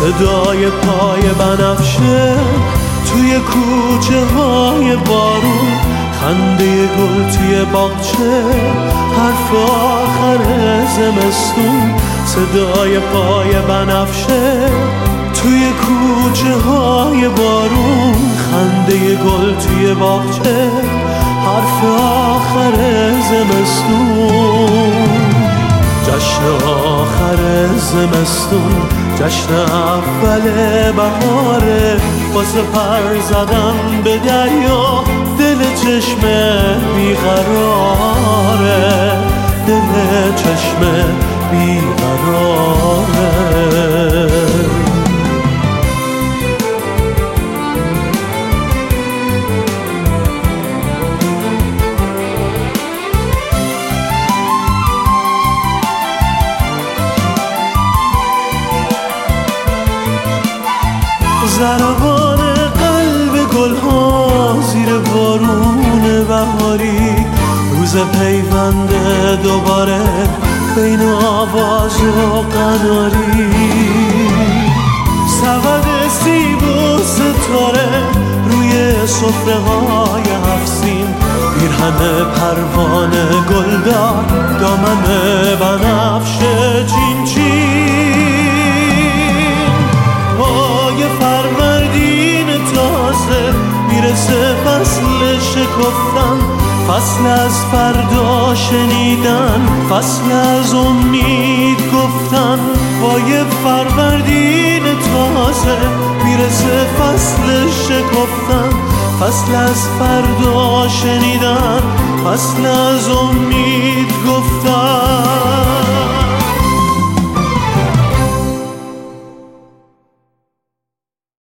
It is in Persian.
صدای پای بنفشه توی کوچه های بارون، خنده گل توی باغچه، حرف آخر زمستون. صدای پای بنفشه توی کوچه های بارون، خنده گل توی باغچه، حرف آخر زمستون. جشن آخر زمستون، جشن اول بهاره، واسه پر زدن به دریا دل چشم بیقراره، دل چشم بیقراره. ضربان قلب گلها زیر بارون بهاری، روز پیوند دوباره بین آواز و قناری. سبد سیب و ستاره روی سفره های هفسین، پیرهن پروانه گلدار، دامن بنفشه چین چین. پای فروردین تازه میرسه فصل شکفتن، فصل از فردا شنیدن، فصل از امید گفتن. پای فروردین تازه میرسه فصل شکفتن، فصل از فردا شنیدن، فصل از امید گفتن.